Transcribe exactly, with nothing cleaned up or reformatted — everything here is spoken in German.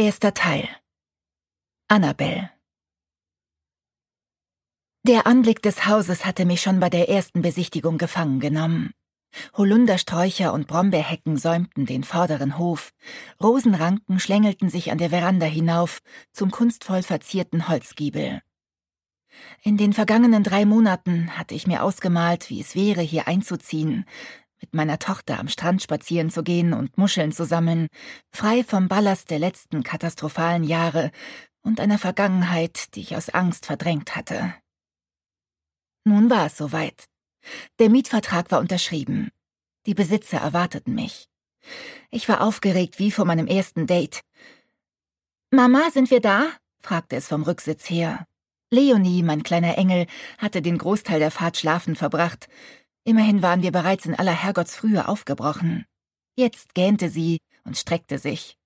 Erster Teil. Annabelle. Der Anblick des Hauses hatte mich schon bei der ersten Besichtigung gefangen genommen. Holundersträucher und Brombeerhecken säumten den vorderen Hof, Rosenranken schlängelten sich an der Veranda hinauf zum kunstvoll verzierten Holzgiebel. In den vergangenen drei Monaten hatte ich mir ausgemalt, wie es wäre, hier einzuziehen, mit meiner Tochter am Strand spazieren zu gehen und Muscheln zu sammeln, frei vom Ballast der letzten katastrophalen Jahre und einer Vergangenheit, die ich aus Angst verdrängt hatte. Nun war es soweit. Der Mietvertrag war unterschrieben. Die Besitzer erwarteten mich. Ich war aufgeregt wie vor meinem ersten Date. »Mama, sind wir da?« fragte es vom Rücksitz her. Leonie, mein kleiner Engel, hatte den Großteil der Fahrt schlafend verbracht. Immerhin waren wir bereits in aller Herrgottsfrühe aufgebrochen. Jetzt gähnte sie und streckte sich.